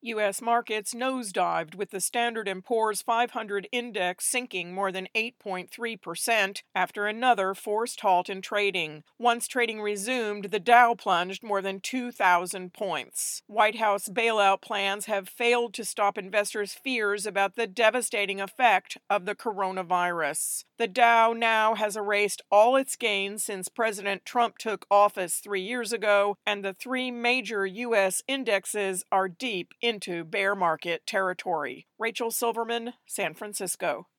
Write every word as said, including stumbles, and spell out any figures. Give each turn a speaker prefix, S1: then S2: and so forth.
S1: U S markets nosedived with the Standard and Poor's five hundred index sinking more than eight point three percent after another forced halt in trading. Once trading resumed, the Dow plunged more than two thousand points. White House bailout plans have failed to stop investors' fears about the devastating effect of the coronavirus. The Dow now has erased all its gains since President Trump took office three years ago, and the three major U S indexes are deep into bear market territory. Rachel Silverman, San Francisco.